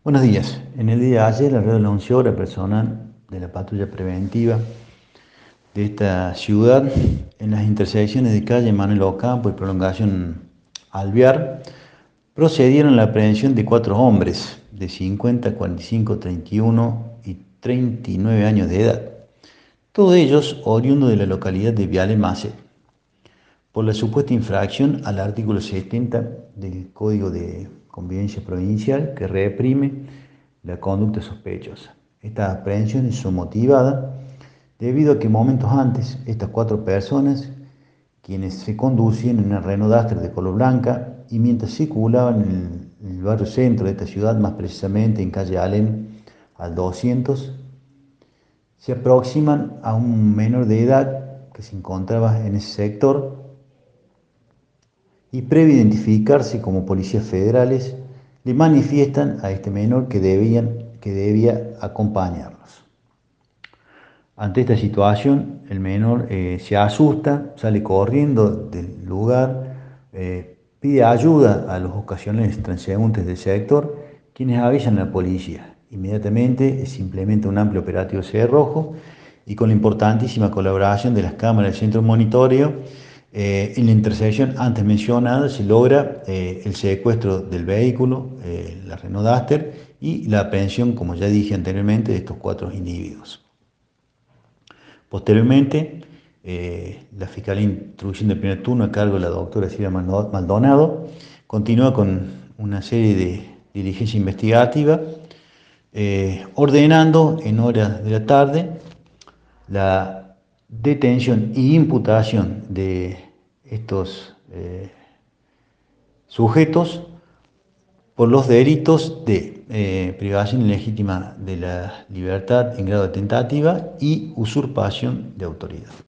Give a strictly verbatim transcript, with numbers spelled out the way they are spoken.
Buenos días. En el día de ayer, la red anunció la persona de la patrulla preventiva de esta ciudad en las intersecciones de calle Manuel Ocampo y prolongación Alvear procedieron a la aprehensión de cuatro hombres de cincuenta, cuarenta y cinco, treinta y uno y treinta y nueve años de edad, todos ellos oriundos de la localidad de Viale Macet, por la supuesta infracción al artículo setenta del Código de Convivencia Provincial que reprime la conducta sospechosa. Estas aprehensiones son motivadas debido a que momentos antes estas cuatro personas, quienes se conducían en una Renault Duster de color blanca y mientras circulaban en el, en el barrio centro de esta ciudad, más precisamente en calle Alem al doscientos, se aproximan a un menor de edad que se encontraba en ese sector y previo a identificarse como policías federales, le manifiestan a este menor que, debían, que debía acompañarlos. Ante esta situación, el menor eh, se asusta, sale corriendo del lugar, eh, pide ayuda a los ocasionales transeúntes del sector, quienes avisan a la policía. Inmediatamente se implementa un amplio operativo cerrojo y con la importantísima colaboración de las cámaras del centro de monitoreo, eh, en la intersección antes mencionada se logra eh, el secuestro del vehículo, eh, la Renault Duster, y la aprehensión, como ya dije anteriormente, de estos cuatro individuos. Posteriormente, eh, la Fiscalía de Instrucción de Primer Turno, a cargo de la doctora Silvia Maldonado, continúa con una serie de diligencias investigativas, eh, ordenando en horas de la tarde la detención y imputación de estos eh, sujetos por los delitos de eh, privación ilegítima de la libertad en grado de tentativa y usurpación de autoridad.